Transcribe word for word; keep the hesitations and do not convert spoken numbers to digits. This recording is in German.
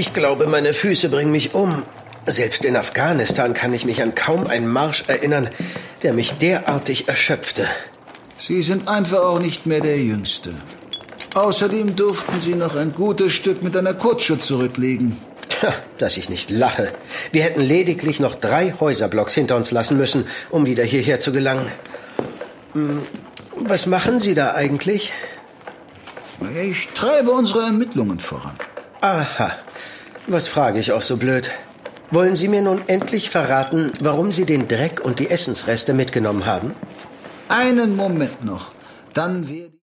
Ich glaube, meine Füße bringen mich um. Selbst in Afghanistan kann ich mich an kaum einen Marsch erinnern, der mich derartig erschöpfte. Sie sind einfach auch nicht mehr der Jüngste. Außerdem durften Sie noch ein gutes Stück mit einer Kutsche zurücklegen. Tja, dass ich nicht lache. Wir hätten lediglich noch drei Häuserblocks hinter uns lassen müssen, um wieder hierher zu gelangen. Was machen Sie da eigentlich? Ich treibe unsere Ermittlungen voran. Aha, was frage ich auch so blöd? Wollen Sie mir nun endlich verraten, warum Sie den Dreck und die Essensreste mitgenommen haben? Einen Moment noch, dann werde